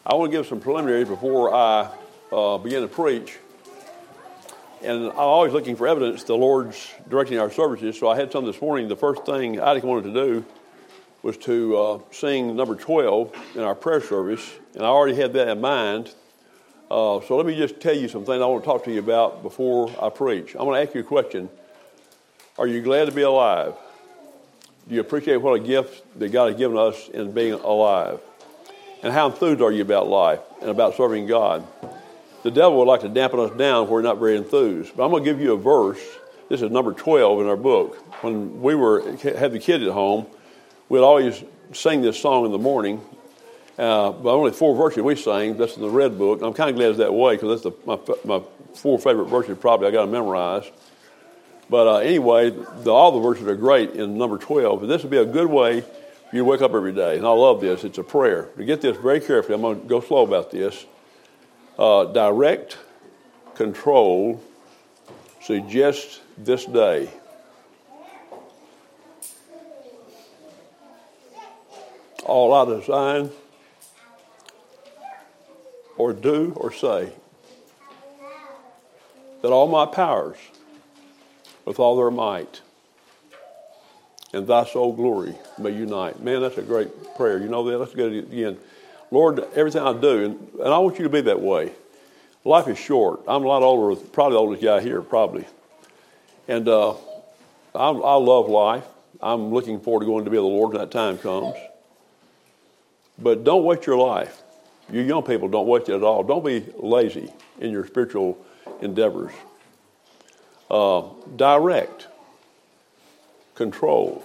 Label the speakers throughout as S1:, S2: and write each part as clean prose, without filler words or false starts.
S1: I want to give some preliminaries before I begin to preach. And I'm always looking for evidence the Lord's directing our services. So I had some this morning. The first thing I wanted to do was to sing number 12 in our prayer service. And I already had that in mind. So let me just tell you some things I want to talk to you about before I preach. I'm going to ask you a question. Are you glad to be alive? Do you appreciate what a gift that God has given us in being alive? And how enthused are you about life and about serving God? The devil would like to dampen us down if we're not very enthused. But I'm going to give you a verse. This is number 12 in our book. When we had the kids at home, we'd always sing this song in the morning. But only 4 verses we sang. That's in the red book. I'm kind of glad it's that way because that's my 4 favorite verses probably I got to memorize. But anyway, all the verses are great in number 12. And this would be a good way you wake up every day. And I love this. It's a prayer. To get this very carefully, I'm going to go slow about this. Direct, control, suggest this day. All I design or do or say, that all my powers with all their might and thy soul glory may unite. Man, that's a great prayer. You know that? Let's get it again. Lord, everything I do, and I want you to be that way. Life is short. I'm a lot older, probably the oldest guy here, probably. And I love life. I'm looking forward to going to be with the Lord when that time comes. But don't waste your life. You young people, don't waste it at all. Don't be lazy in your spiritual endeavors. Direct, control,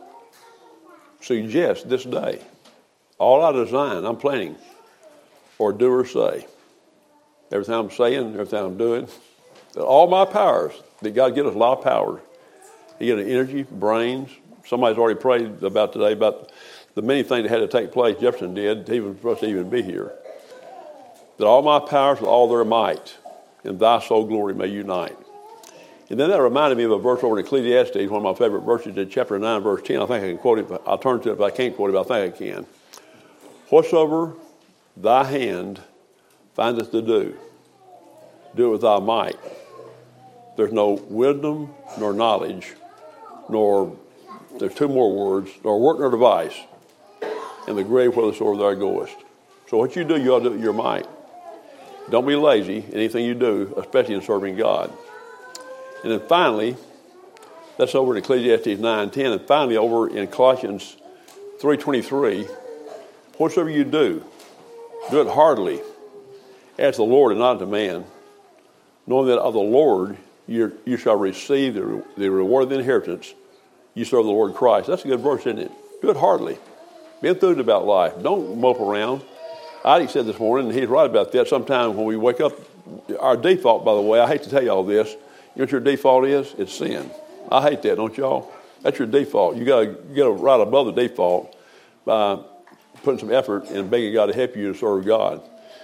S1: suggest this day. All I design, I'm planning, or do or say. Everything I'm saying, everything I'm doing, that all my powers, that God gives us a lot of power. He gives us energy, brains. Somebody's already prayed about today about the many things that had to take place. Jefferson did, for us to even be here. That all my powers with all their might, and thy soul glory may unite. And then that reminded me of a verse over in Ecclesiastes, one of my favorite verses, in chapter 9, verse 10. I think I can quote it. I'll turn to it if I can't quote it, but I think I can. Whatsoever thy hand findeth to do, do it with thy might. There's no wisdom nor knowledge, nor, there's 2 more words, nor work nor device, in the grave whithersoever thou goest. So what you do, you ought to do it with your might. Don't be lazy in anything you do, especially in serving God. And then finally, that's over in Ecclesiastes 9:10, and finally over in Colossians 3:23, whatsoever you do it heartily, as the Lord and not unto man, knowing that of the Lord you shall receive the reward of the inheritance. You serve the Lord Christ. That's a good verse, isn't it? Do it heartily. Be enthused about life. Don't mope around. Adi said this morning, and he's right about that, sometimes when we wake up, our default, by the way, I hate to tell you all this, you know what your default is? It's sin. I hate that, don't y'all? That's your default. You got to get right above the default by putting some effort and begging God to help you to serve God.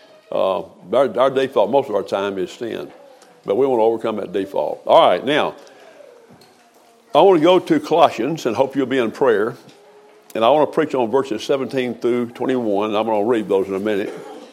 S1: Our default most of our time is sin, but we want to overcome that default. All right, now, I want to go to Colossians and hope you'll be in prayer. And I want to preach on verses 17 through 21, and I'm going to read those in a minute.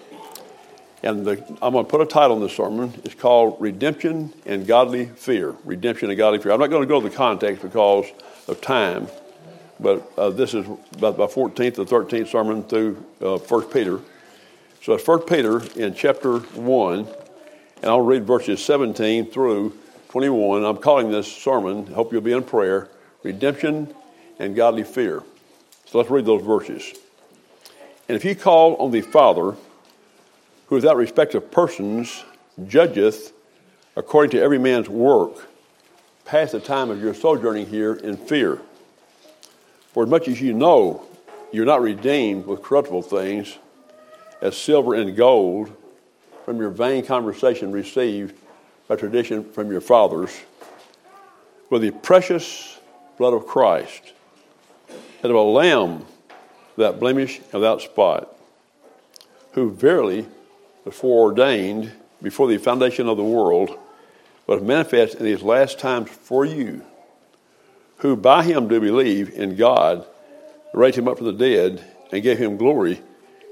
S1: And I'm going to put a title on this sermon. It's called Redemption and Godly Fear. Redemption and Godly Fear. I'm not going to go to the context because of time, but this is about my 14th or 13th sermon through 1 Peter. So it's 1 Peter in chapter 1, and I'll read verses 17 through 21. I'm calling this sermon, hope you'll be in prayer, Redemption and Godly Fear. So let's read those verses. And if ye call on the Father, who without respect of persons judgeth according to every man's work, pass the time of your sojourning here in fear. For as much as you know, you're not redeemed with corruptible things, as silver and gold, from your vain conversation received by tradition from your fathers, with the precious blood of Christ, and of a lamb without blemish and without spot, who verily was foreordained before the foundation of the world, but manifest in these last times for you, who by him do believe in God, raised him up from the dead, and gave him glory,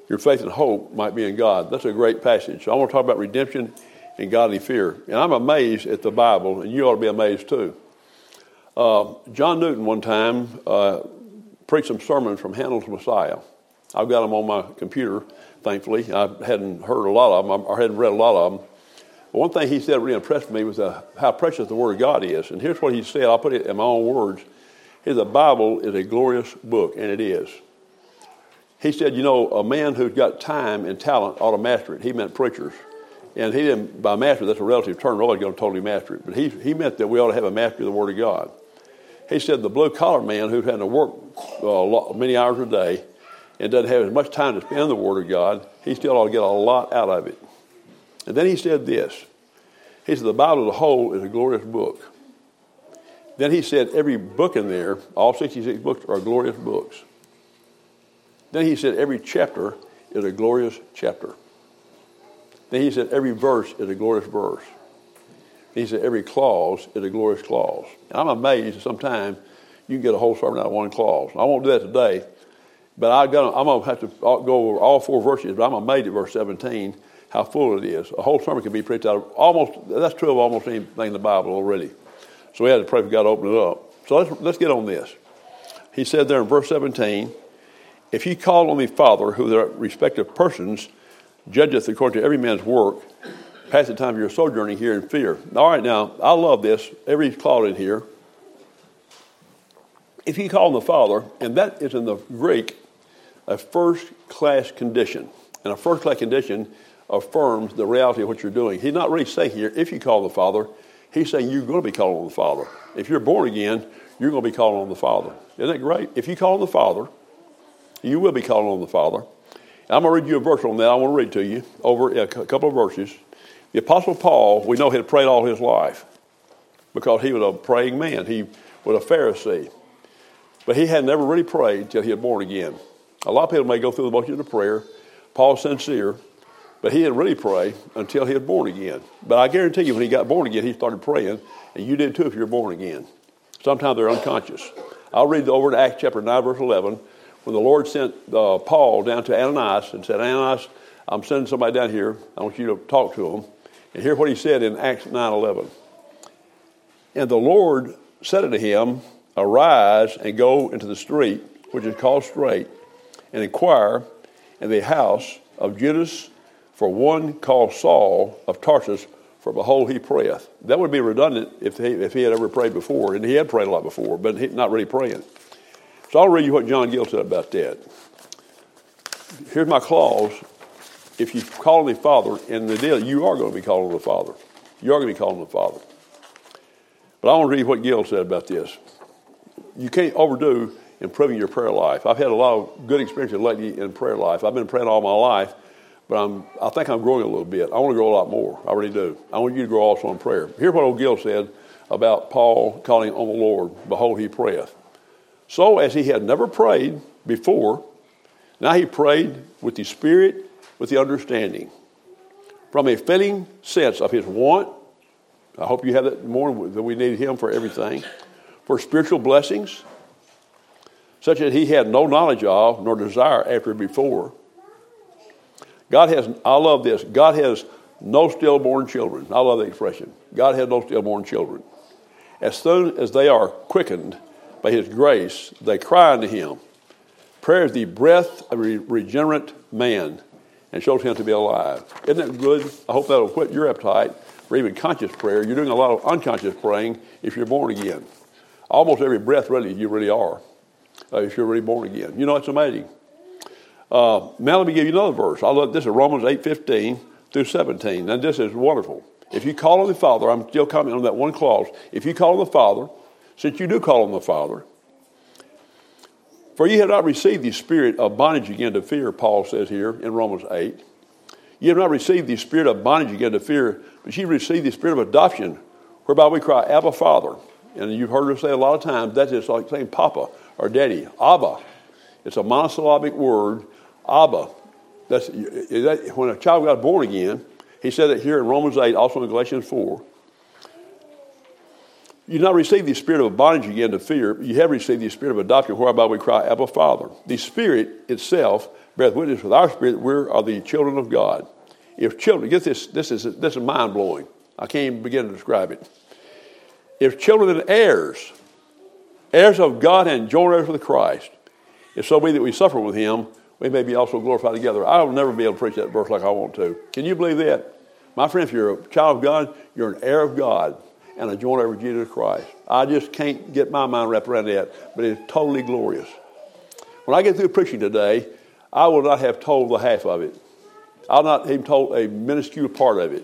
S1: your faith and hope might be in God. That's a great passage. So I want to talk about redemption and godly fear. And I'm amazed at the Bible, and you ought to be amazed too. John Newton one time preached some sermons from Handel's Messiah. I've got them on my computer, thankfully. I hadn't heard a lot of them, or hadn't read a lot of them. But one thing he said really impressed me was how precious the Word of God is. And here's what he said. I'll put it in my own words. He said, the Bible is a glorious book, and it is. He said, a man who's got time and talent ought to master it. He meant preachers. And he didn't, by master, that's a relative term. Nobody's going to totally master it. But he meant that we ought to have a mastery of the Word of God. He said the blue-collar man who's had to work many hours a day and doesn't have as much time to spend in the Word of God, he still ought to get a lot out of it. And then he said this. He said the Bible as a whole is a glorious book. Then he said every book in there, all 66 books are glorious books. Then he said every chapter is a glorious chapter. Then he said every verse is a glorious verse. He said every clause is a glorious clause. And I'm amazed that sometimes you can get a whole sermon out of one clause. I won't do that today, but I'm going to have to go over all 4 verses, but I'm amazed at verse 17 how full it is. A whole sermon can be preached out of that's true of almost anything in the Bible already. So we had to pray for God to open it up. So let's get on this. He said there in verse 17, if ye call on me Father, who their respective persons judgeth according to every man's work, pass the time of your sojourning here in fear. All right, now, I love this. Every clause in here. If you call on the Father, and that is in the Greek a first-class condition. And a first-class condition affirms the reality of what you're doing. He's not really saying here, if you call on the Father, he's saying you're going to be calling on the Father. If you're born again, you're going to be calling on the Father. Isn't that great? If you call on the Father, you will be calling on the Father. And I'm going to read you a verse on that. I want to read to you over a couple of verses. The Apostle Paul, we know he had prayed all his life because he was a praying man. He was a Pharisee. But he had never really prayed until he was born again. A lot of people may go through the motions of prayer. Paul's sincere, but he didn't really pray until he was born again. But I guarantee you when he got born again, he started praying, and you did too if you're born again. Sometimes they're unconscious. I'll read over in Acts chapter 9, verse 11, when the Lord sent Paul down to Ananias and said, Ananias, I'm sending somebody down here. I want you to talk to him. And hear what he said in Acts 9:11. And the Lord said unto him, arise and go into the street, which is called Straight, and inquire in the house of Judas for one called Saul of Tarsus, for behold, he prayeth. That would be redundant if he had ever prayed before, and he had prayed a lot before, but he's not really praying. So I'll read you what John Gill said about that. Here's my clause. If you call on the Father in the deal, you are going to be calling on the Father. You are going to be calling on the Father. But I want to read what Gill said about this. You can't overdo improving your prayer life. I've had a lot of good experiences lately in prayer life. I've been praying all my life, but I think I'm growing a little bit. I want to grow a lot more. I really do. I want you to grow also in prayer. Here's what old Gill said about Paul calling on the Lord. Behold, he prayeth. So as he had never prayed before, now he prayed with the Spirit, with the understanding, from a fitting sense of his want. I hope you have that more, that we need him for everything, for spiritual blessings, such that he had no knowledge of, nor desire after before. I love this, God has no stillborn children. I love the expression. God has no stillborn children. As soon as they are quickened by his grace, they cry unto him. Prayer is the breath of a regenerate man, and shows him to be alive. Isn't that good? I hope that will whet your appetite for even conscious prayer. You're doing a lot of unconscious praying if you're born again. Almost every breath, really, you really are, if you're really born again. It's amazing. Now let me give you another verse. I love this is Romans 8:15 through 17. And this is wonderful. If you call on the Father, I'm still commenting on that one clause. If you call on the Father, since you do call on the Father, for ye have not received the spirit of bondage again to fear, Paul says here in Romans 8. Ye have not received the spirit of bondage again to fear, but ye received the spirit of adoption, whereby we cry, Abba, Father. And you've heard us say a lot of times, that's just like saying Papa or Daddy. Abba. It's a monosyllabic word, Abba. When a child got born again, he said it here in Romans 8, also in Galatians 4. You have not received the spirit of bondage again to fear. You have received the spirit of adoption, whereby we cry, Abba, Father. The Spirit itself beareth witness with our spirit that we are the children of God. If children, get this, this is mind-blowing. I can't even begin to describe it. If children and heirs, heirs of God and joint heirs with Christ, if so be that we suffer with him, we may be also glorified together. I will never be able to preach that verse like I want to. Can you believe that? My friend, if you're a child of God, you're an heir of God and a joint heir with Jesus Christ. I just can't get my mind wrapped around that, but it's totally glorious. When I get through preaching today, I will not have told the half of it. I'll not even told a minuscule part of it.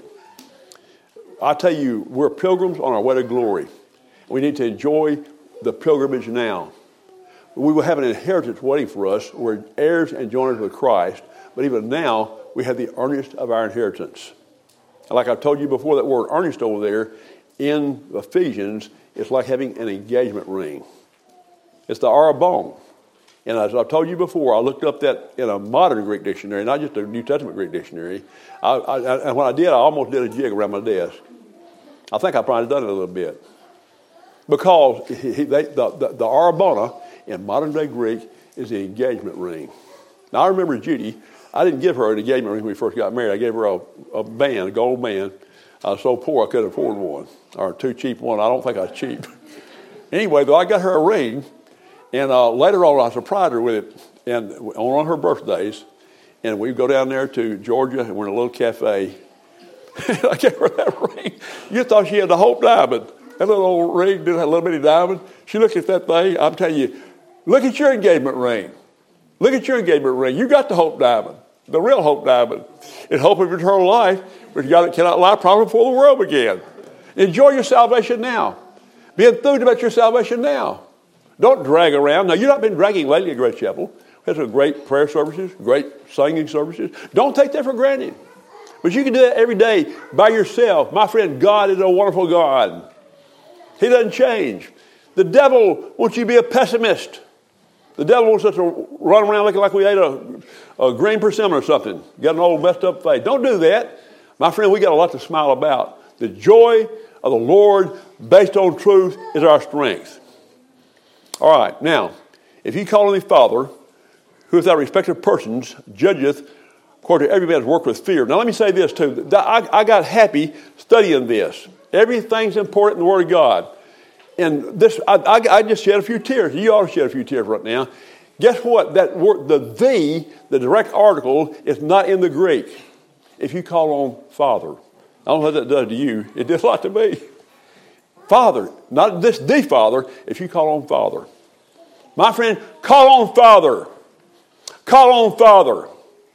S1: I tell you, we're pilgrims on our way to glory. We need to enjoy the pilgrimage now. We will have an inheritance waiting for us. We're heirs and joint heirs with Christ. But even now, we have the earnest of our inheritance. And like I told you before, that word earnest over there in Ephesians is like having an engagement ring. It's the arabon. And as I've told you before, I looked up that in a modern Greek dictionary, not just a New Testament Greek dictionary. And when I did, I almost did a jig around my desk. I think I probably done it a little bit. Because the arabona in modern day Greek is the engagement ring. Now I remember Judy, I didn't give her an engagement ring when we first got married. I gave her a band, a gold band. I was so poor I couldn't afford one, or too cheap one. I don't think I was cheap. Anyway, though, I got her a ring. And later on, I surprised her with it and on her birthdays. And we go down there to Georgia, and we're in a little cafe. I gave her that ring. You thought she had the Hope Diamond. That little old ring did have a little bitty diamond. She looked at that thing. I'm telling you, look at your engagement ring. Look at your engagement ring. You got the Hope Diamond, the real Hope Diamond. In hope of eternal life, which God cannot lie, probably before the world began. Enjoy your salvation now. Be enthused about your salvation now. Don't drag around. Now, you've not been dragging lately at Grace Chapel. We have some great prayer services, great singing services. Don't take that for granted. But you can do that every day by yourself. My friend, God is a wonderful God. He doesn't change. The devil wants you to be a pessimist. The devil wants us to run around looking like we ate a green persimmon or something. Got an old messed up face. Don't do that. My friend, we got a lot to smile about. The joy of the Lord based on truth is our strength. All right, now, if you call on the Father, who without respect of persons judgeth according to every man's work with fear. Now, let me say this, too. I got happy studying this. Everything's important in the Word of God. And this, I just shed a few tears. You ought to shed a few tears right now. Guess what? That word, the direct article, is not in the Greek. If you call on Father. I don't know what that does to you. It did a lot to me. Father, not this the Father, if you call on Father. My friend, call on Father. Call on Father.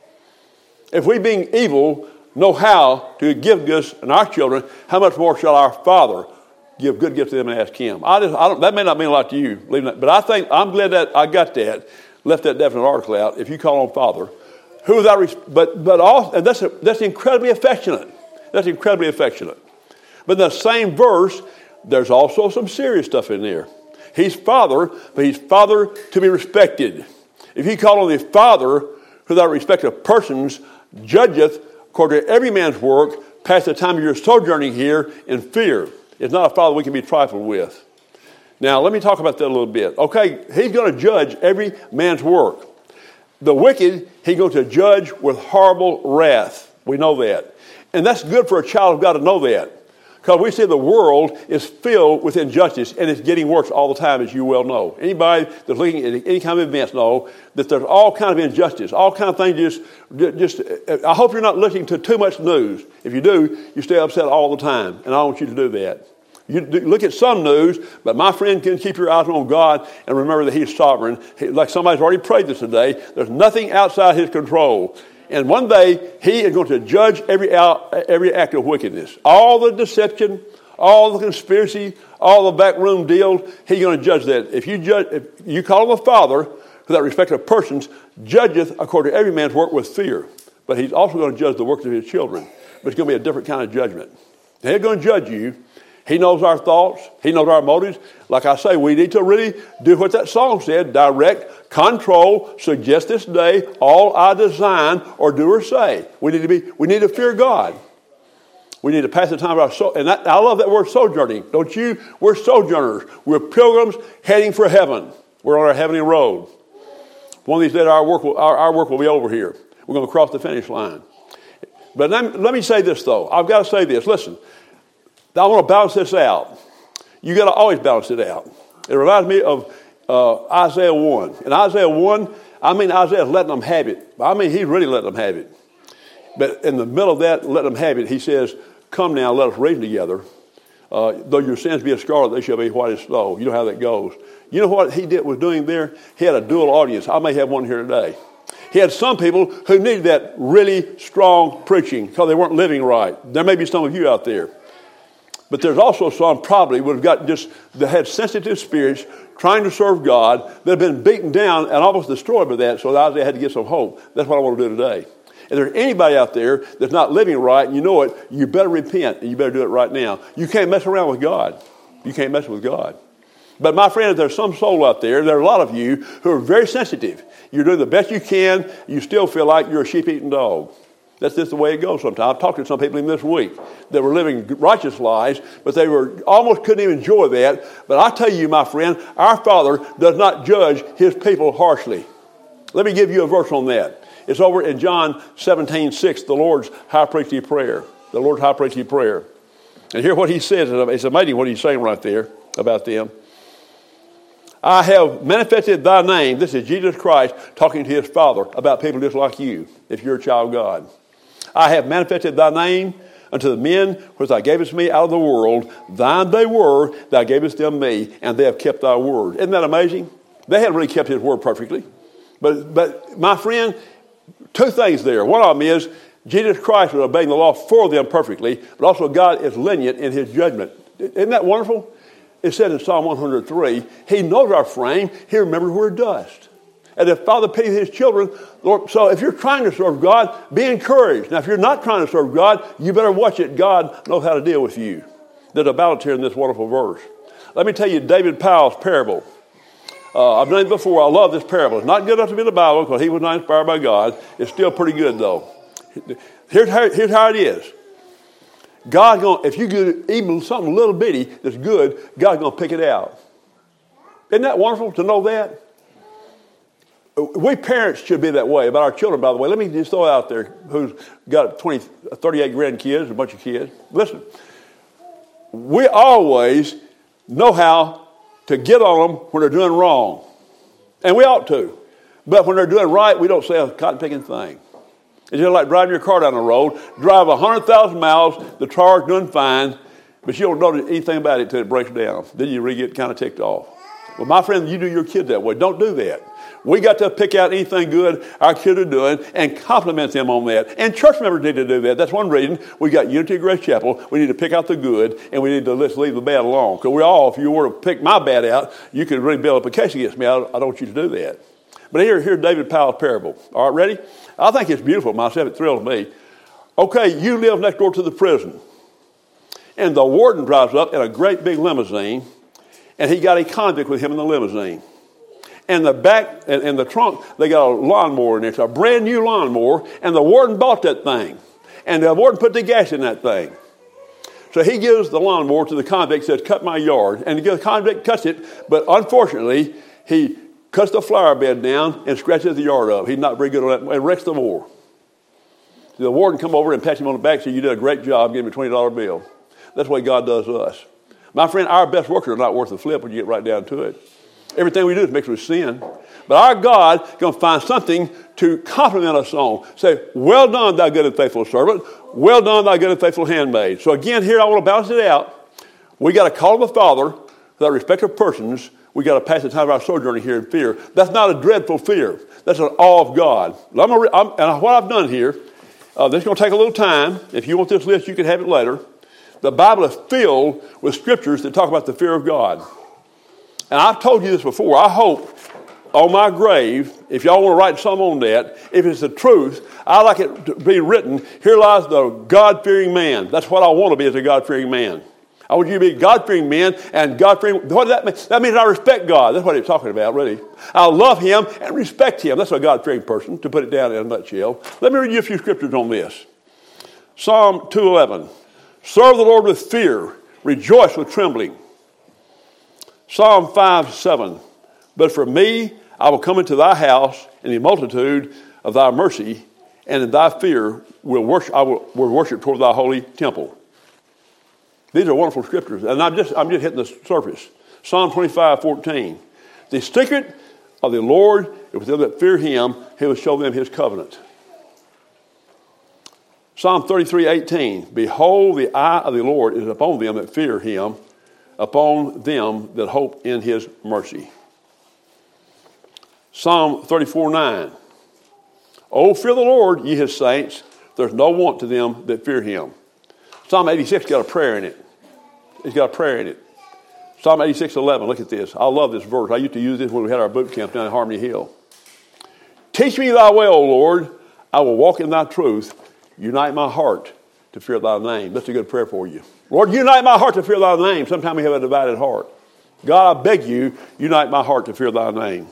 S1: If we being evil know how to give gifts to our children, how much more shall our Father give good gifts to them and ask Him? That may not mean a lot to you, but I'm glad that I got that, left that definite article out. If you call on Father, who without and that's incredibly affectionate. That's incredibly affectionate. But in the same verse, there's also some serious stuff in there. He's Father, but He's Father to be respected. If you call on the Father, who without respect of persons judgeth according to every man's work, past the time of your sojourning here in fear. It's not a Father we can be trifled with. Now, let me talk about that a little bit. Okay, He's going to judge every man's work. The wicked, He's going to judge with horrible wrath. We know that. And that's good for a child of God to know that. Because we see the world is filled with injustice, and it's getting worse all the time, as you well know. Anybody that's looking at any kind of events know that there's all kind of injustice, all kind of things. Just I hope you're not listening to too much news. If you do, you stay upset all the time, and I don't want you to do that. You look at some news, but my friend, can keep your eyes on God and remember that He's sovereign. Like somebody's already prayed this today, there's nothing outside His control. And one day, He is going to judge every act of wickedness. All the deception, all the conspiracy, all the backroom deals, He's going to judge that. If you call Him a Father, without respect of persons, judgeth according to every man's work with fear. But He's also going to judge the works of His children. But it's going to be a different kind of judgment. He's going to judge you. He knows our thoughts. He knows our motives. Like I say, we need to really do what that song said: direct, control, suggest this day all I design or do or say. We need to fear God. We need to pass the time of our soul. And I love that word sojourning. Don't you? We're sojourners. We're pilgrims heading for heaven. We're on our heavenly road. One of these days, our work will be over here. We're going to cross the finish line. But let me say this, though. I've got to say this. Listen, I want to balance this out. You got to always balance it out. It reminds me of Isaiah 1. In Isaiah 1, I mean Isaiah's letting them have it. I mean, he's really letting them have it. But in the middle of that, letting them have it, he says, come now, let us reason together. Though your sins be as scarlet, they shall be white as snow. You know how that goes. You know what he was doing there? He had a dual audience. I may have one here today. He had some people who needed that really strong preaching because they weren't living right. There may be some of you out there. But there's also some probably would have got that had sensitive spirits trying to serve God that have been beaten down and almost destroyed by that, so Isaiah had to get some hope. That's what I want to do today. If there's anybody out there that's not living right and you know it, you better repent and you better do it right now. You can't mess around with God. You can't mess with God. But my friend, if there's some soul out there, there are a lot of you who are very sensitive. You're doing the best you can. You still feel like you're a sheep-eating dog. That's just the way it goes sometimes. I've talked to some people even this week that were living righteous lives, but they almost couldn't even enjoy that. But I tell you, my friend, our Father does not judge his people harshly. Let me give you a verse on that. It's over in John 17:6, the Lord's high priestly prayer. The Lord's high priestly prayer. And hear what he says. It's amazing what he's saying right there about them. I have manifested thy name. This is Jesus Christ talking to his Father about people just like you, if you're a child of God. I have manifested thy name unto the men which thou gavest me out of the world. Thine they were, thou gavest them me, and they have kept thy word. Isn't that amazing? They hadn't really kept his word perfectly. But my friend, two things there. One of them is Jesus Christ was obeying the law for them perfectly, but also God is lenient in his judgment. Isn't that wonderful? It said in Psalm 103, he knows our frame. He remembers we're dust. And if Father pities his children, Lord, so if you're trying to serve God, be encouraged. Now, if you're not trying to serve God, you better watch it. God knows how to deal with you. There's a balance here in this wonderful verse. Let me tell you David Powell's parable. I've done it before. I love this parable. It's not good enough to be in the Bible because he was not inspired by God. It's still pretty good, though. Here's how it is. God's going, if you do even something little bitty that's good, God's going to pick it out. Isn't that wonderful to know that? We parents should be that way about our children, by the way. Let me just throw it out there who's got 38 grandkids, a bunch of kids. Listen, we always know how to get on them when they're doing wrong. And we ought to. But when they're doing right, we don't say a cotton-picking thing. It's just like driving your car down the road. Drive 100,000 miles, the car's doing fine, but you don't notice anything about it until it breaks down. Then you really get kind of ticked off. Well, my friend, you do your kids that way. Don't do that. We got to pick out anything good our kids are doing and compliment them on that. And church members need to do that. That's one reason we got Unity of Grace Chapel. We need to pick out the good, and we need to leave the bad alone. Because we all, if you were to pick my bad out, you could really build up a case against me. I don't want you to do that. But here's David Powell's parable. All right, ready? I think it's beautiful myself. It thrills me. Okay, you live next door to the prison. And the warden drives up in a great big limousine, and he got a convict with him in the limousine. And the back, and the trunk, they got a lawnmower in there. It's a brand new lawnmower, and the warden bought that thing. And the warden put the gas in that thing. So he gives the lawnmower to the convict, says, cut my yard. And the convict cuts it, but unfortunately, he cuts the flower bed down and scratches the yard up. He's not very good on that, and wrecks the mower. So the warden come over and pats him on the back and says, you did a great job, give him a $20 bill. That's the way God does to us. My friend, our best workers are not worth a flip when you get right down to it. Everything we do is mixed with sin. But our God is going to find something to compliment us on. Say, well done, thou good and faithful servant. Well done, thou good and faithful handmaid. So again, here I want to balance it out. We got to call him a father without respect of persons. We got to pass the time of our sojourning here in fear. That's not a dreadful fear. That's an awe of God. And what I've done here, this is going to take a little time. If you want this list, you can have it later. The Bible is filled with scriptures that talk about the fear of God. And I've told you this before. I hope on my grave, if y'all want to write something on that, if it's the truth, I like it to be written, here lies the God-fearing man. That's what I want to be as a God-fearing man. I want you to be God-fearing men and God-fearing. What does that mean? That means I respect God. That's what it's talking about, really. I love him and respect him. That's a God-fearing person, to put it down in a nutshell. Let me read you a few scriptures on this. Psalm 2:11. Serve the Lord with fear. Rejoice with trembling. Psalm 5:7. But for me, I will come into thy house in the multitude of thy mercy, and in thy fear I will worship toward thy holy temple. These are wonderful scriptures, and I'm just hitting the surface. Psalm 25:14. The secret of the Lord is with them that fear him. He will show them his covenant. Psalm 33:18. Behold, the eye of the Lord is upon them that fear him, upon them that hope in his mercy. Psalm 34:9. Oh, fear the Lord, ye his saints. There's no want to them that fear him. Psalm 86 got a prayer in it. It's got a prayer in it. Psalm 86:11. Look at this. I love this verse. I used to use this when we had our boot camp down at Harmony Hill. Teach me thy way, O Lord. I will walk in thy truth. Unite my heart to fear thy name. That's a good prayer for you. Lord, unite my heart to fear thy name. Sometimes we have a divided heart. God, I beg you, unite my heart to fear thy name.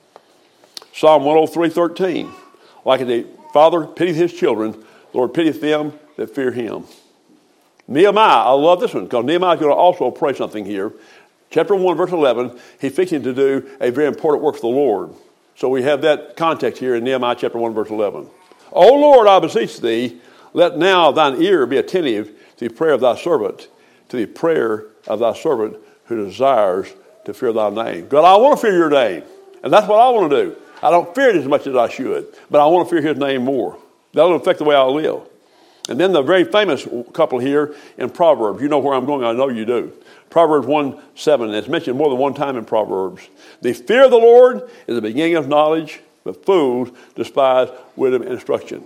S1: Psalm 103:13. Like the Father pitieth his children, the Lord pitieth them that fear him. Nehemiah, I love this one because Nehemiah is going to also pray something here. Chapter 1, verse 11, he's fixing to do a very important work for the Lord. So we have that context here in Nehemiah chapter 1, verse 11. O Lord, I beseech thee, let now thine ear be attentive to the prayer of thy servant, to the prayer of thy servant who desires to fear thy name. God, I want to fear your name. And that's what I want to do. I don't fear it as much as I should, but I want to fear his name more. That'll affect the way I live. And then the very famous couple here in Proverbs. You know where I'm going. I know you do. Proverbs 1:7. It's mentioned more than one time in Proverbs. The fear of the Lord is the beginning of knowledge, but fools despise wisdom and instruction.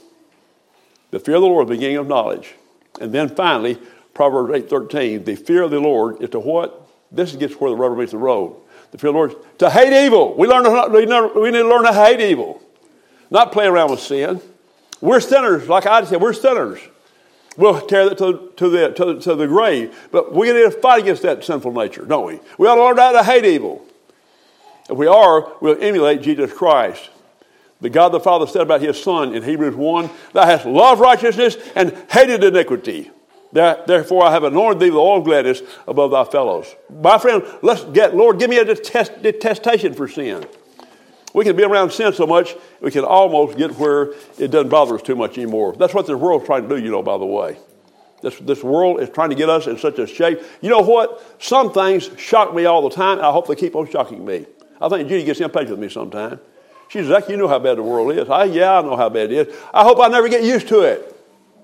S1: The fear of the Lord is the beginning of knowledge. And then finally, Proverbs 8:13. The fear of the Lord is to what? This gets where the rubber meets the road. The fear of the Lord is to hate evil. We need to learn to hate evil. Not play around with sin. We're sinners, like I said, we're sinners. We'll tear that to the grave. But we need to fight against that sinful nature, don't we? We ought to learn how to hate evil. If we are, we'll emulate Jesus Christ. The God the Father said about his Son in Hebrews 1, thou hast loved righteousness and hated iniquity. Therefore I have anointed thee with oil of gladness above thy fellows. My friend, Lord, give me a detestation for sin. We can be around sin so much, we can almost get where it doesn't bother us too much anymore. That's what this world's trying to do, by the way. This world is trying to get us in such a shape. You know what? Some things shock me all the time, and I hope they keep on shocking me. I think Judy gets impatient with me sometimes. She says, Zach, you know how bad the world is. I know how bad it is. I hope I never get used to it.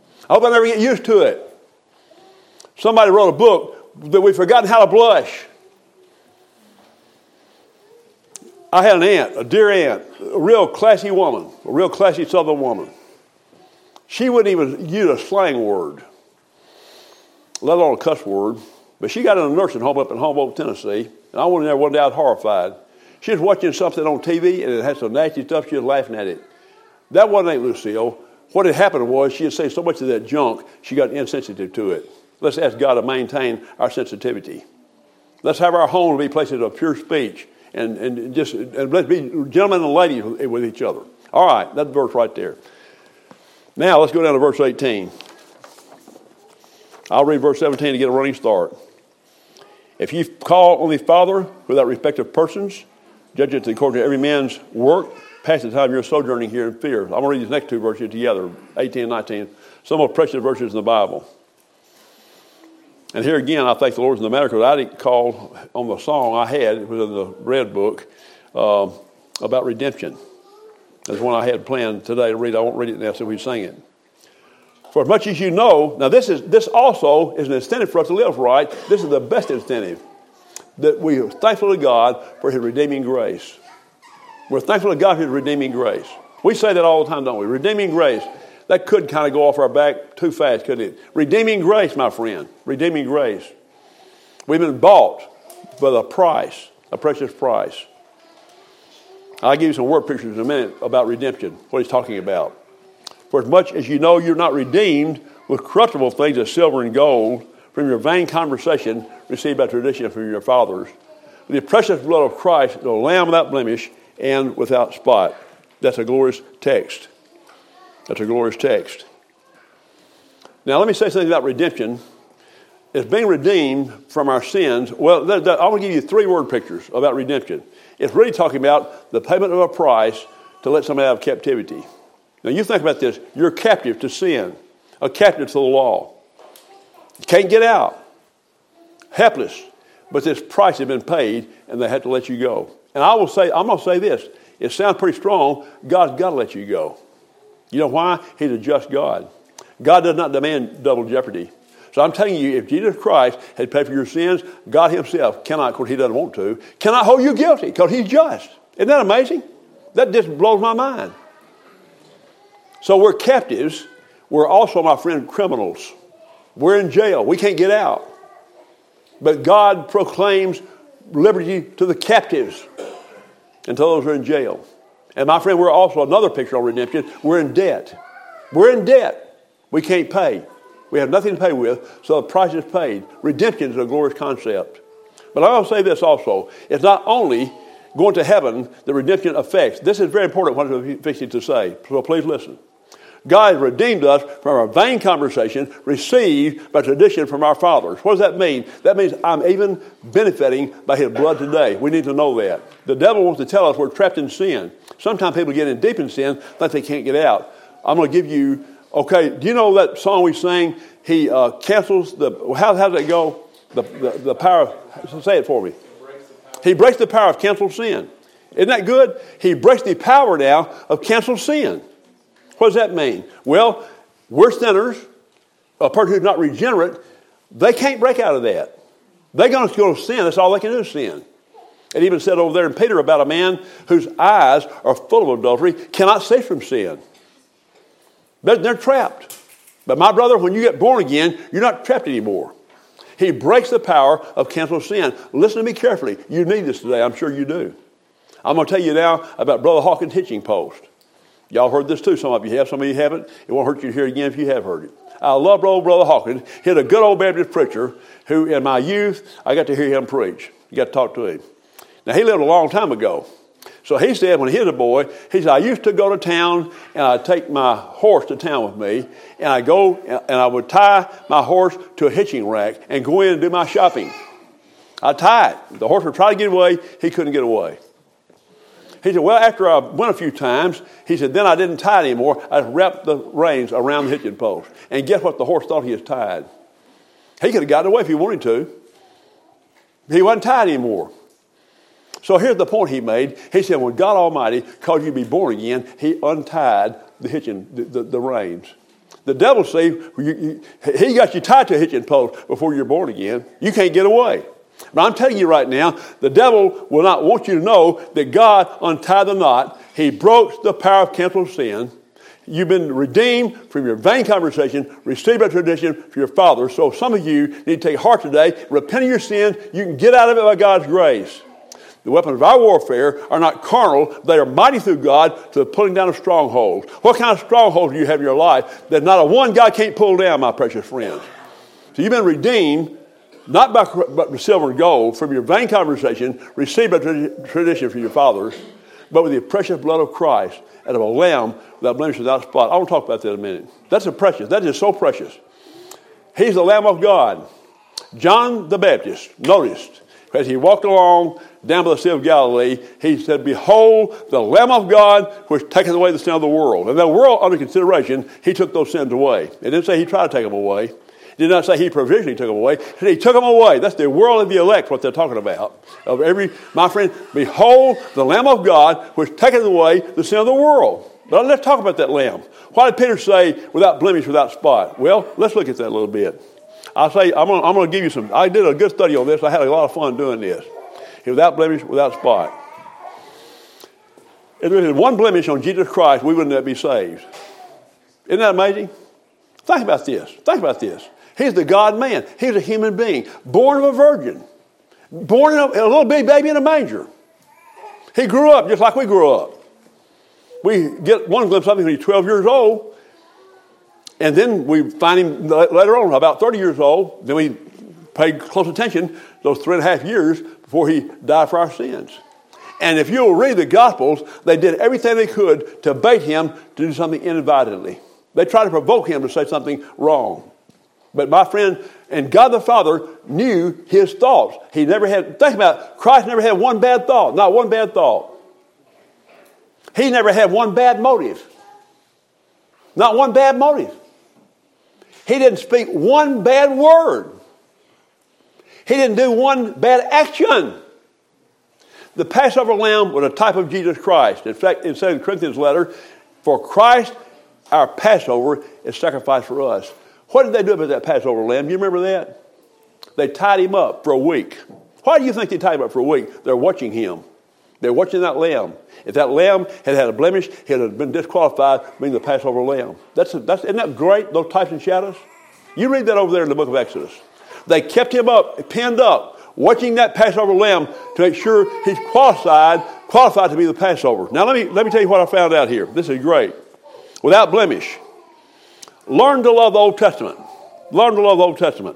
S1: Somebody wrote a book that we've forgotten how to blush. I had an aunt, a dear aunt, a real classy woman, a real classy Southern woman. She wouldn't even use a slang word, let alone a cuss word. But she got in a nursing home up in Humboldt, Tennessee, and I went in there one day, I was horrified. She was watching something on TV, and it had some nasty stuff. She was laughing at it. That wasn't Aunt Lucille. What had happened was she had said so much of that junk, she got insensitive to it. Let's ask God to maintain our sensitivity. Let's have our home be places of pure speech. And let's be gentlemen and ladies with each other. All right, that's the verse right there. Now let's go down to verse 18. I'll read verse 17 to get a running start. If you call on the Father without respect of persons, judge it according to every man's work, pass the time you're sojourning here in fear. I'm going to read these next two verses together, 18 and 19. Some of the precious verses in the Bible. And here again, I thank the Lord in the matter because I didn't call on the song I had. It was in the red book about redemption. That's one I had planned today to read. I won't read it now, so we sing it. For as much as you know, now this also is an incentive for us to live right. This is the best incentive, that we are thankful to God for his redeeming grace. We're thankful to God for his redeeming grace. We say that all the time, don't we? Redeeming grace. That could kind of go off our back too fast, couldn't it? Redeeming grace, my friend. Redeeming grace. We've been bought with a price, a precious price. I'll give you some word pictures in a minute about redemption, what he's talking about. For as much as you know you're not redeemed with corruptible things as silver and gold from your vain conversation received by tradition from your fathers, with the precious blood of Christ, the Lamb without blemish and without spot. That's a glorious text. That's a glorious text. Now, let me say something about redemption. is being redeemed from our sins. Well, I want to give you 3 word pictures about redemption. It's really talking about the payment of a price to let somebody out of captivity. Now, you think about this. You're captive to sin, a captive to the law. You can't get out. Helpless. But this price has been paid, and they had to let you go. And I'm going to say this. It sounds pretty strong. God's got to let you go. You know why? He's a just God. God does not demand double jeopardy. So I'm telling you, if Jesus Christ had paid for your sins, God himself cannot, because he doesn't want to, cannot hold you guilty because he's just. Isn't that amazing? That just blows my mind. So we're captives. We're also, my friend, criminals. We're in jail. We can't get out. But God proclaims liberty to the captives and to those who are in jail. And my friend, we're also another picture on redemption. We're in debt. We're in debt. We can't pay. We have nothing to pay with, so the price is paid. Redemption is a glorious concept. But I want to say this also. It's not only going to heaven that redemption affects. This is very important what I'm fixing to say, so please listen. God has redeemed us from our vain conversation received by tradition from our fathers. What does that mean? That means I'm even benefiting by his blood today. We need to know that. The devil wants to tell us we're trapped in sin. Sometimes people get in deep in sin, think they can't get out. I'm going to give you, okay, do you know that song we sang? He cancels how does it go? The power, say it for me. He breaks the power of canceled sin. Isn't that good? He breaks the power now of canceled sin. What does that mean? Well, we're sinners. A person who's not regenerate, they can't break out of that. They're going to go to sin. That's all they can do is sin. It even said over there in Peter about a man whose eyes are full of adultery, cannot cease from sin. They're trapped. But my brother, when you get born again, you're not trapped anymore. He breaks the power of canceled sin. Listen to me carefully. You need this today. I'm sure you do. I'm going to tell you now about Brother Hawkins' hitching post. Y'all heard this too. Some of you have. Some of you haven't. It won't hurt you to hear it again if you have heard it. I love Brother Hawkins. He had a good old Baptist preacher who, in my youth, I got to hear him preach. You got to talk to him. Now, he lived a long time ago. So he said when he was a boy, he said, I used to go to town and I'd take my horse to town with me. And I'd go and I would tie my horse to a hitching rack and go in and do my shopping. I'd tie it. The horse would try to get away. He couldn't get away. He said, well, after I went a few times, he said, then I didn't tie it anymore. I wrapped the reins around the hitching post. And guess what? The horse thought he was tied. He could have gotten away if he wanted to. He wasn't tied anymore. So here's the point he made. He said, when God Almighty called you to be born again, he untied the hitching, the reins. The devil, see, he got you tied to a hitching post before you're born again. You can't get away. But I'm telling you right now, the devil will not want you to know that God untied the knot. He broke the power of canceled sin. You've been redeemed from your vain conversation, received by tradition from your father. So some of you need to take heart today, repent of your sin. You can get out of it by God's grace. The weapons of our warfare are not carnal. They are mighty through God to the pulling down of strongholds. What kind of strongholds do you have in your life that not a one God can't pull down, my precious friends? So you've been redeemed, not by silver and gold, from your vain conversation, received by tradition from your fathers, but with the precious blood of Christ, and of a lamb without blemish, without spot. I want to talk about that in a minute. That's precious. That is so precious. He's the Lamb of God. John the Baptist noticed, as he walked along down by the Sea of Galilee, he said, behold, the Lamb of God, which taketh away the sin of the world. And the world, under consideration, he took those sins away. It didn't say he tried to take them away. It did not say he provisionally took them away. He took them away. That's the world of the elect, what they're talking about. My friend, behold, the Lamb of God, which taketh away the sin of the world. But let's talk about that Lamb. Why did Peter say, without blemish, without spot? Well, let's look at that a little bit. I'm going to give you some. I did a good study on this. I had a lot of fun doing this. Without blemish, without spot. If there was one blemish on Jesus Christ, we wouldn't be saved. Isn't that amazing? Think about this. Think about this. He's the God-man. He's a human being, born of a virgin, born in a little bitty baby in a manger. He grew up just like we grew up. We get one glimpse of him when he's 12 years old, and then we find him later on, about 30 years old. Then we paid close attention those 3.5 years before he died for our sins. And if you'll read the Gospels, they did everything they could to bait him to do something inadvertently. They tried to provoke him to say something wrong. But my friend, and God the Father knew his thoughts. He never had, think about it, Christ never had one bad thought, not one bad thought. He never had one bad motive. Not one bad motive. He didn't speak one bad word. He didn't do one bad action. The Passover lamb was a type of Jesus Christ. In fact, in 2 Corinthians letter, for Christ, our Passover, is sacrificed for us. What did they do about that Passover lamb? Do you remember that? They tied him up for a week. Why do you think they tied him up for a week? They're watching him. They're watching that lamb. If that lamb had had a blemish, he would have been disqualified being the Passover lamb. Isn't that great, those types and shadows? You read that over there in the book of Exodus. They kept him up, pinned up, watching that Passover lamb to make sure he's qualified to be the Passover. Now let me tell you what I found out here. This is great. Without blemish. Learn to love the Old Testament. Learn to love the Old Testament.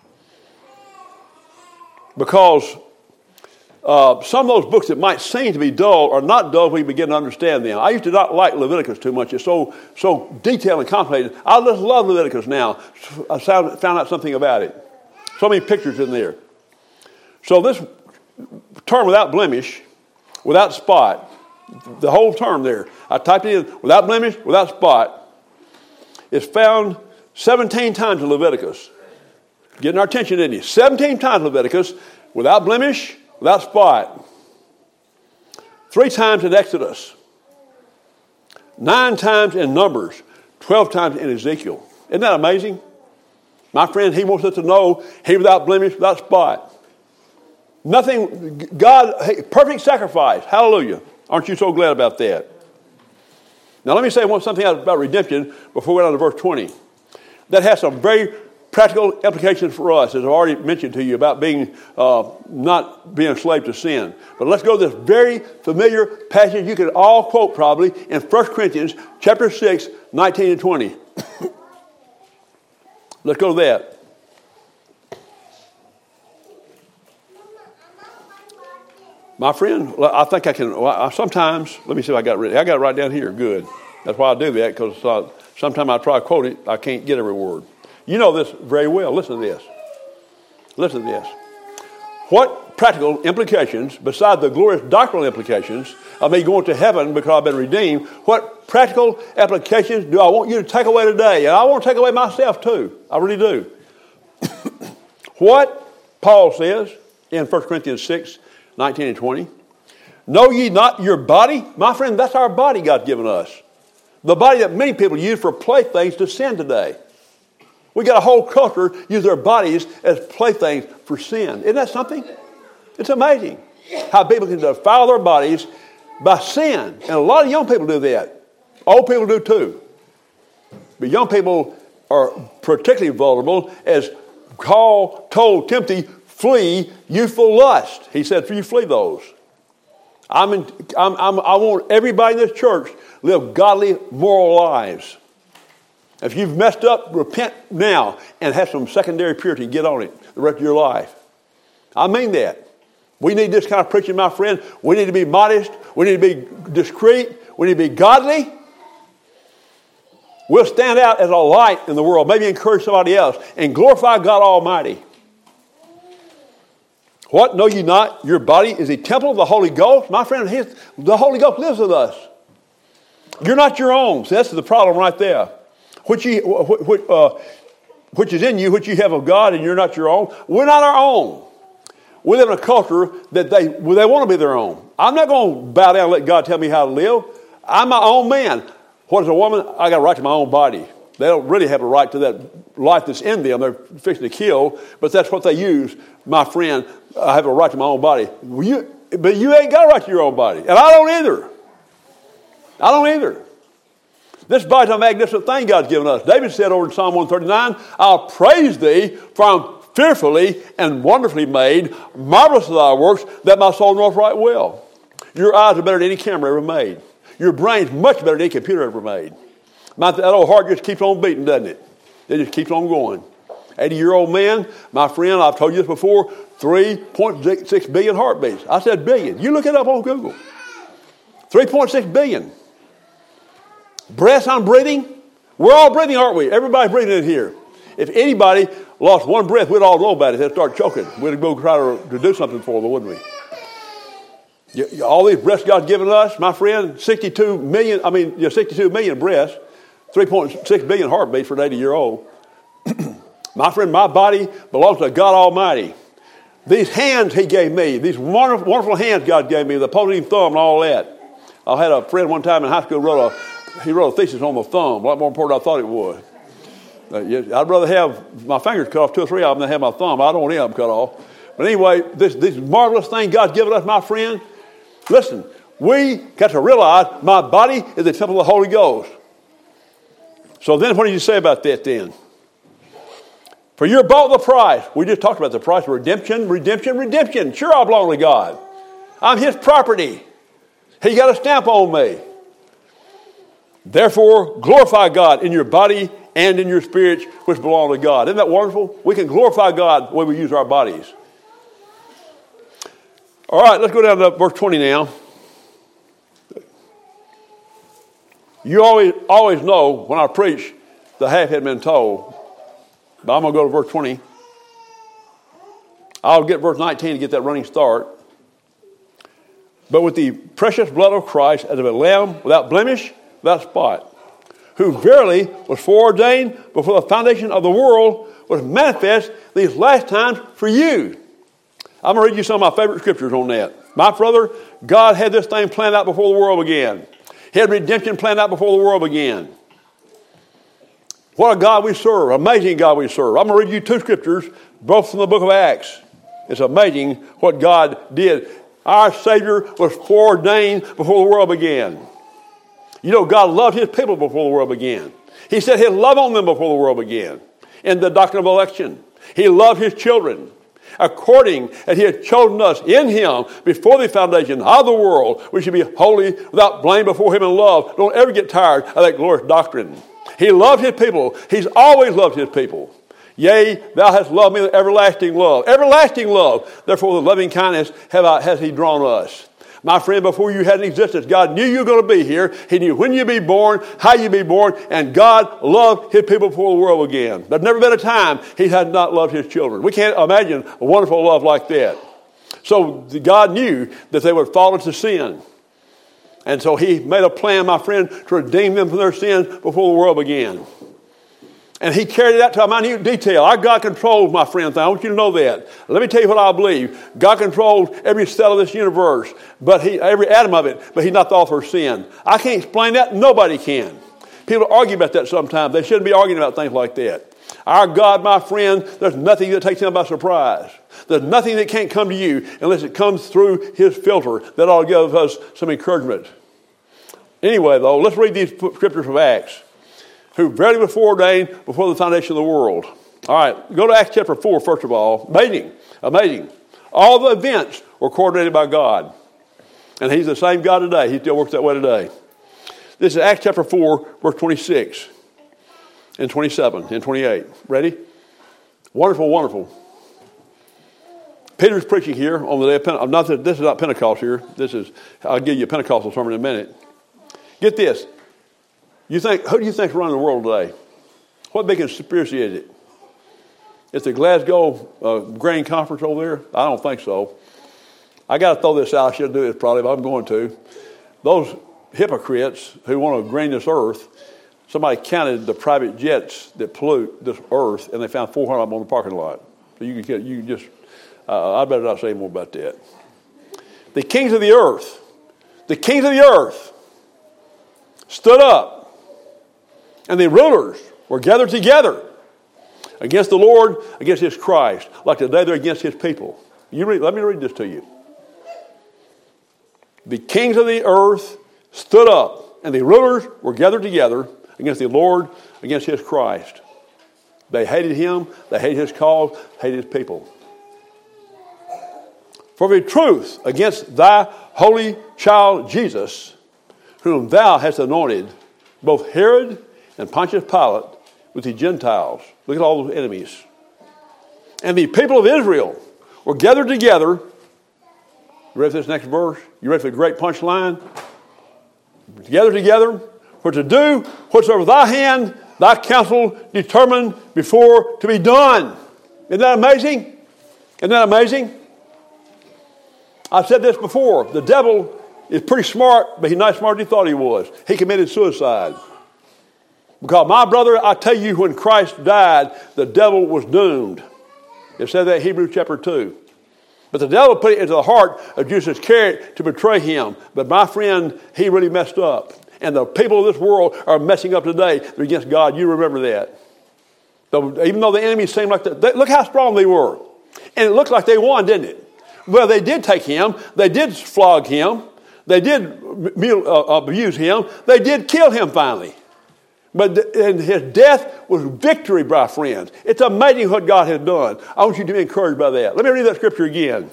S1: Because some of those books that might seem to be dull are not dull when you begin to understand them. I used to not like Leviticus too much. It's so detailed and complicated. I just love Leviticus now. I found out something about it. So many pictures in there. So this term without blemish, without spot, the whole term there, I typed it in, without blemish, without spot, is found 17 times in Leviticus. Getting our attention, isn't it? 17 times in Leviticus, without blemish, without spot. 3 times in Exodus. 9 times in Numbers. 12 times in Ezekiel. Isn't that amazing? My friend, he wants us to know he without blemish, without spot. Nothing, God, perfect sacrifice. Hallelujah. Aren't you so glad about that? Now let me say something about redemption before we go on to verse 20. That has some very practical implications for us, as I've already mentioned to you, about being not being a slave to sin. But let's go to this very familiar passage you can all quote probably in 1 Corinthians chapter 6, 19 and 20. Let's go to that. My friend, I think I can, sometimes, let me see if I got it right down here. Good. That's why I do that, because sometimes I try to quote it, I can't get every word. You know this very well. Listen to this. Listen to this. What practical implications, besides the glorious doctrinal implications of me going to heaven because I've been redeemed, what practical applications do I want you to take away today? And I want to take away myself too. I really do. What Paul says in 1 Corinthians 6, 19 and 20. Know ye not your body? My friend, that's our body God's given us. The body that many people use for playthings to sin today. We got a whole culture use their bodies as playthings for sin. Isn't that something? It's amazing how people can defile their bodies by sin. And a lot of young people do that. Old people do too. But young people are particularly vulnerable, as Paul told Timothy, flee youthful lust. He said, you flee those. I want everybody in this church live godly, moral lives. If you've messed up, repent now and have some secondary purity. Get on it the rest of your life. I mean that. We need this kind of preaching, my friend. We need to be modest. We need to be discreet. We need to be godly. We'll stand out as a light in the world. Maybe encourage somebody else and glorify God Almighty. What? Know ye not your body is a temple of the Holy Ghost? My friend, the Holy Ghost lives with us. You're not your own. See, that's the problem right there. Which is in you, which you have of God, and you're not your own. We're not our own. We live in a culture that they want to be their own. I'm not going to bow down and let God tell me how to live. I'm my own man. What is a woman? I got a right to my own body. They don't really have a right to that life that's in them. They're fixing to kill, but that's what they use. My friend, I have a right to my own body. But you ain't got a right to your own body. And I don't either. I don't either. This body's a magnificent thing God's given us. David said over in Psalm 139, I'll praise thee, for I'm fearfully and wonderfully made. Marvelous are thy works, that my soul knoweth right well. Your eyes are better than any camera ever made. Your brain's much better than any computer ever made. That old heart just keeps on beating, doesn't it? It just keeps on going. 80-year-old man, my friend, I've told you this before, 3.6 billion heartbeats. I said billion. You look it up on Google. 3.6 billion. Breaths I'm breathing. We're all breathing, aren't we? Everybody's breathing in here. If anybody lost one breath, we'd all know about it. They'd start choking. We'd go try to do something for them, wouldn't we? All these breaths God's given us, my friend, 62 million breaths, 3.6 billion heartbeats for an 80-year-old. My friend, my body belongs to God Almighty. These hands he gave me, these wonderful, wonderful hands God gave me, the opposing thumb and all that. I had a friend one time in high school wrote a thesis on the thumb, a lot more important than I thought it would. I'd rather have my fingers cut off, 2 or 3 of them, than have my thumb. I don't want them cut off. But anyway, this marvelous thing God's given us, my friend, listen, we got to realize my body is the temple of the Holy Ghost. So then what do you say about that then? For you're bought with a price. We just talked about the price of redemption. Sure, I belong to God. I'm his property. He got a stamp on me. Therefore, glorify God in your body and in your spirits, which belong to God. Isn't that wonderful? We can glorify God the way we use our bodies. All right, let's go down to verse 20 now. You always know when I preach, the half had been told. But I'm going to go to verse 20. I'll get verse 19 to get that running start. But with the precious blood of Christ as of a lamb without blemish, without spot, who verily was foreordained before the foundation of the world, was manifest these last times for you. I'm going to read you some of my favorite scriptures on that. My brother, God had this thing planned out before the world began. He had redemption planned out before the world began. What a God we serve. Amazing God we serve. I'm going to read you 2 scriptures, both from the book of Acts. It's amazing what God did. Our Savior was foreordained before the world began. You know, God loved his people before the world began. He said he'd love on them before the world began. In the doctrine of election, he loved his children. According as he had chosen us in him before the foundation of the world, we should be holy without blame before him in love. Don't ever get tired of that glorious doctrine. He loved his people. He's always loved his people. Yea, thou hast loved me with everlasting love. Everlasting love. Therefore, with loving kindness has he drawn us. My friend, before you had an existence, God knew you were going to be here. He knew when you'd be born, how you'd be born, and God loved his people before the world began. There's never been a time he had not loved his children. We can't imagine a wonderful love like that. So God knew that they would fall into sin. And so he made a plan, my friend, to redeem them from their sins before the world began. And he carried it out to a minute detail. Our God controls, my friends. I want you to know that. Let me tell you what I believe. God controls every cell of this universe, every atom of it, but he's not the author of sin. I can't explain that. Nobody can. People argue about that sometimes. They shouldn't be arguing about things like that. Our God, my friend, there's nothing that takes him by surprise. There's nothing that can't come to you unless it comes through his filter. That ought to give us some encouragement. Anyway, though, let's read these scriptures of Acts. Who verily was foreordained before the foundation of the world. All right, go to Acts chapter 4, first of all. Amazing. All the events were coordinated by God. And he's the same God today. He still works that way today. This is Acts chapter 4, verse 26 and 27 and 28. Ready? Wonderful, wonderful. Peter's preaching here on the day of Pentecost. This is not Pentecost here. I'll give you a Pentecostal sermon in a minute. Get this. Who do you think's running the world today? What big conspiracy is it? It's the Glasgow grain conference over there? I don't think so. I got to throw this out. I should do this probably, but I'm going to. Those hypocrites who want to grain this earth, somebody counted the private jets that pollute this earth, and they found 400 of them on the parking lot. So you can just, I better not say more about that. The kings of the earth stood up. And the rulers were gathered together against the Lord, against his Christ, like today they're against his people. Let me read this to you. The kings of the earth stood up, and the rulers were gathered together against the Lord, against his Christ. They hated him, they hated his cause, hated his people. For the truth against thy holy child Jesus, whom thou hast anointed, both Herod and Pontius Pilate with the Gentiles. Look at all those enemies. And the people of Israel were gathered together. You ready for this next verse? You ready for the great punchline? Gathered together for to do whatsoever thy hand thy counsel determined before to be done. Isn't that amazing? Isn't that amazing? I've said this before. The devil is pretty smart, but he's not as smart as he thought he was. He committed suicide. Because, my brother, I tell you, when Christ died, the devil was doomed. It said that in Hebrews chapter 2. But the devil put it into the heart of Judas Iscariot to betray him. But my friend, he really messed up. And the people of this world are messing up today. They're against God. You remember that. So even though the enemy seemed like that, look how strong they were. And it looked like they won, didn't it? Well, they did take him. They did flog him. They did abuse him. They did kill him finally. But and his death was victory, my friends. It's amazing what God has done. I want you to be encouraged by that. Let me read that scripture again.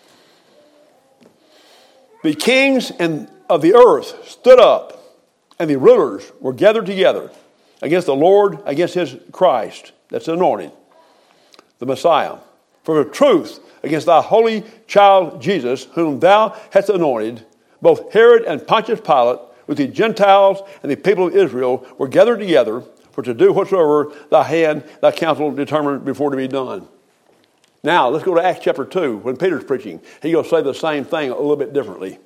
S1: The kings of the earth stood up, and the rulers were gathered together against the Lord, against his Christ, that's anointed, the Messiah, for the truth against thy holy child Jesus, whom thou hast anointed. Both Herod and Pontius Pilate, with the Gentiles and the people of Israel, were gathered together for to do whatsoever thy counsel determined before to be done. Now, let's go to Acts chapter 2, when Peter's preaching. He's going to say the same thing a little bit differently.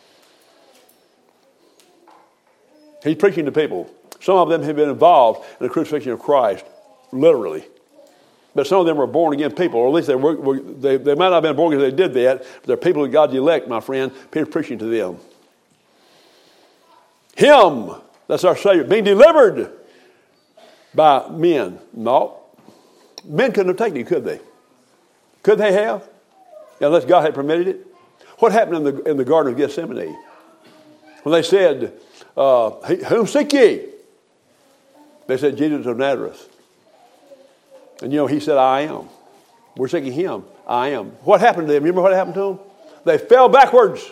S1: He's preaching to people. Some of them have been involved in the crucifixion of Christ, literally. But some of them were born-again people, or at least they might not have been born because they did that, but they're people of God's elect, my friend. Peter's preaching to them. Him, that's our Savior, being delivered by men. No. Men couldn't have taken him, could they? Could they have? Unless God had permitted it. What happened in the Garden of Gethsemane? When they said, whom seek ye? They said, Jesus of Nazareth. And he said, I am. We're seeking him. I am. What happened to them? Remember what happened to them? They fell backwards.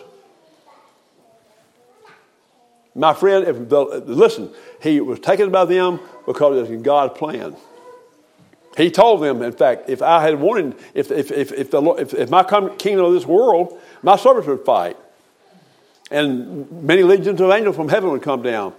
S1: My friend, listen, he was taken by them because it was in God's plan. He told them, in fact, if I had wanted, if my kingdom of this world, my servants would fight. And many legions of angels from heaven would come down.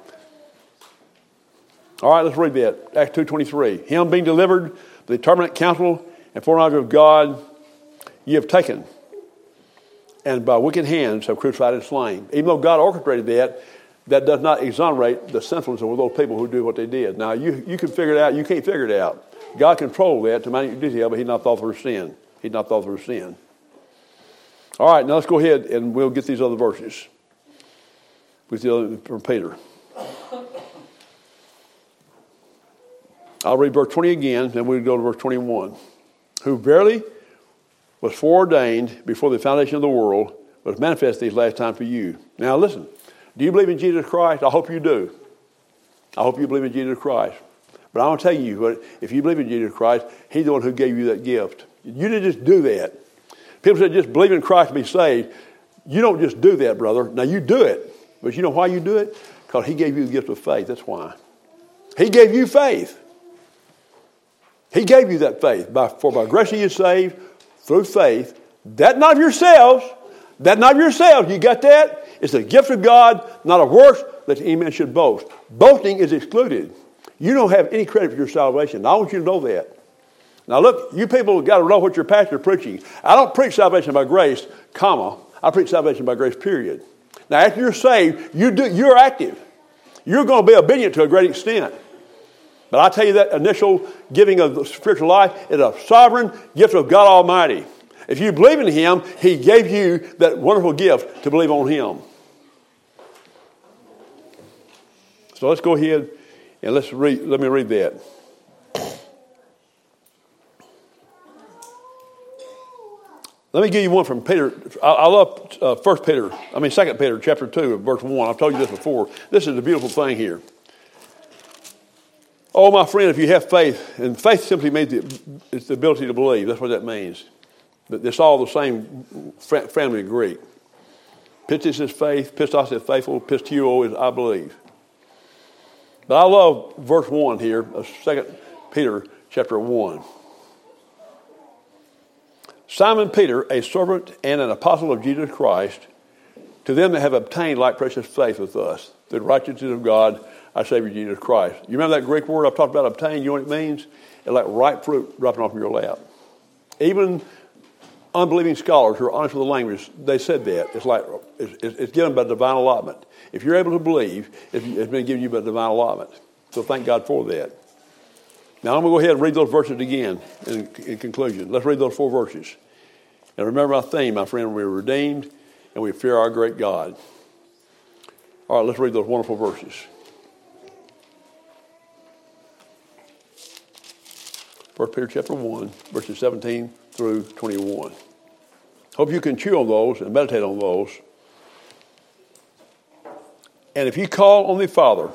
S1: All right, let's read that. Acts 2:23. Him being delivered, the determinate counsel and foreknowledge of God, ye have taken, and by wicked hands have crucified and slain. Even though God orchestrated that does not exonerate the sinfulness of those people who do what they did. Now, you can figure it out. You can't figure it out. God controlled that to minute detail, but he's not thought for sin. He's not thought for sin. All right, now let's go ahead and we'll get these other verses from Peter. I'll read verse 20 again, then we'll go to verse 21. Who verily was foreordained before the foundation of the world, was manifest these last times for you. Now listen, do you believe in Jesus Christ? I hope you do. I hope you believe in Jesus Christ. But I want to tell you, if you believe in Jesus Christ, he's the one who gave you that gift. You didn't just do that. People say just believe in Christ to be saved. You don't just do that, brother. Now you do it. But you know why you do it? Because he gave you the gift of faith. That's why. He gave you faith. He gave you that faith. For by grace are you saved through faith. That not of yourselves. That not of yourselves. You got that? It's a gift of God, not of works, that any man should boast. Boasting is excluded. You don't have any credit for your salvation. I want you to know that. Now look, you people have got to know what your pastor is preaching. I don't preach salvation by grace, comma. I preach salvation by grace, period. Now after you're saved, you're active. You're going to be obedient to a great extent. But I tell you that initial giving of the spiritual life is a sovereign gift of God Almighty. If you believe in him, he gave you that wonderful gift to believe on him. So let's go ahead and let me read that. Let me give you one from Peter. I love 2 Peter chapter 2, verse 1. I've told you this before. This is a beautiful thing here. Oh, my friend, if you have faith, and faith simply means it's the ability to believe. That's what that means. It's all the same family of Greek. Pistis is faith, pistos is faithful, pisteuo is I believe. But I love verse 1 here of 2 Peter chapter 1. Simon Peter, a servant and an apostle of Jesus Christ, to them that have obtained like precious faith with us, the righteousness of God our Savior Jesus Christ. You remember that Greek word I've talked about, obtain? You know what it means? It's like ripe fruit dropping off your lap. Even unbelieving scholars who are honest with the language, they said that. It's like it's given by divine allotment. If you're able to believe, it's been given you by divine allotment. So thank God for that. Now I'm going to go ahead and read those verses again in conclusion. Let's read those 4 verses. And remember our theme, my friend, we're redeemed and we fear our great God. All right, let's read those wonderful verses. 1 Peter chapter 1, verses 17 through 21. Hope you can chew on those and meditate on those. And if you call on the Father,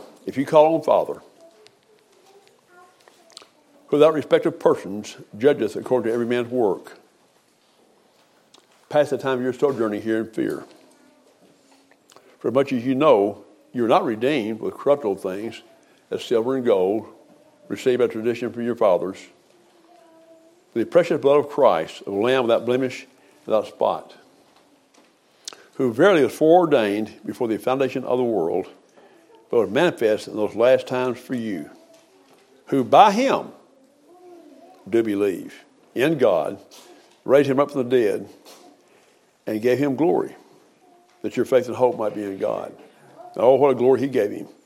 S1: who without respect of persons judgeth according to every man's work, pass the time of your sojourning here in fear. For as much as you know, you are not redeemed with corruptible things, as silver and gold, received by tradition from your fathers, the precious blood of Christ, of a lamb without blemish, without spot, who verily was foreordained before the foundation of the world, but was manifest in those last times for you, who by him do believe in God, raised him up from the dead, and gave him glory, that your faith and hope might be in God. Oh, what a glory he gave him.